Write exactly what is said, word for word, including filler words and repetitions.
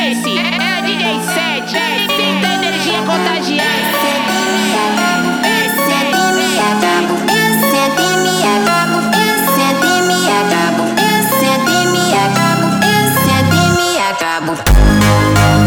esse é o D J Sete, sinta a energia contagiante. Eu sento e me acabo, eu sento e me acabo, eu sento e me acabo, eu sento e me acabo, eu sento e me acabo.